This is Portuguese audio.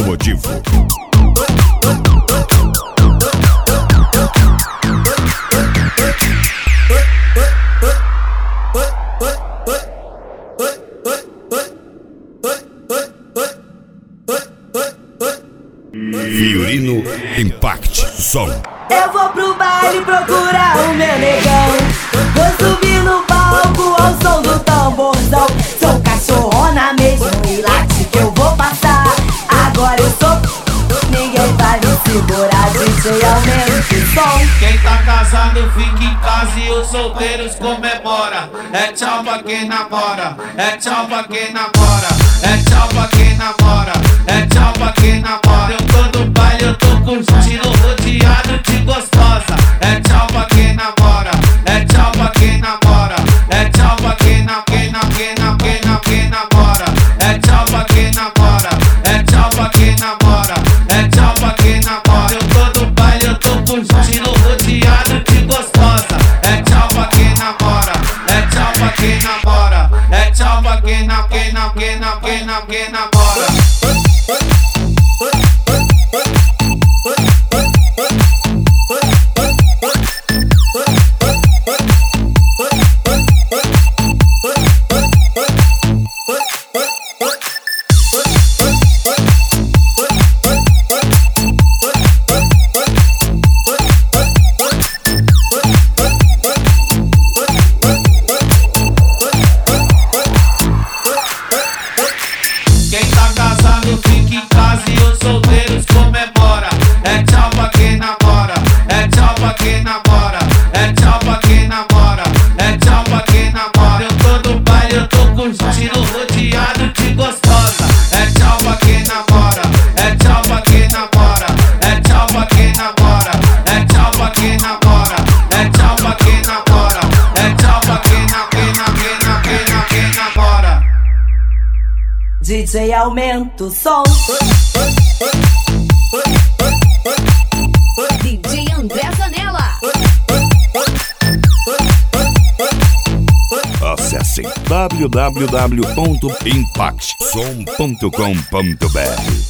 motivo. Fiorino Impact Som. Eu vou pro baile procurar o meu negão. Vou subir no palco ao som do tamborzão. Sou cachorrona mesmo e late que eu vou passar. Agora eu sou, ninguém vai me segurar. DJ aumenta o som. Quem tá casado fica em casa e os solteiros comemora. É tchau pra quem namora, é tchau pra quem namora, é tchau pra quem namora, é tchau pra quem namora. Eu tô no baile, eu tô curtindo, rodeado de gostosa. É tchau pra quem namora, é tchau pra quem namora, é tchau pra quem namora, quem namora. É tchau pra quem namora, é tchau pra quem namora, é tchau pra quem namora. Eu tô no baile, eu tô curtindo, rodeado de gostosa. É tchau pra quem namora, é tchau pra quem namora, é tchau pra quem namora. Quem tá casado fica em casa e os solteiros comemora. É tchau pra quem namora, é tchau pra quem namora, é tchau pra quem namora, é tchau pra quem namora. Eu tô no baile, eu tô curtindo, rodeado de gostosa. É tchau pra quem namora, é tchau pra quem namora, é tchau pra quem namora, é tchau pra quem namora, é tchau pra quem namora, é tchau pra quem namora. DJ aumenta o som. DJ André Zanella. Acessem www.impactsom.com.br.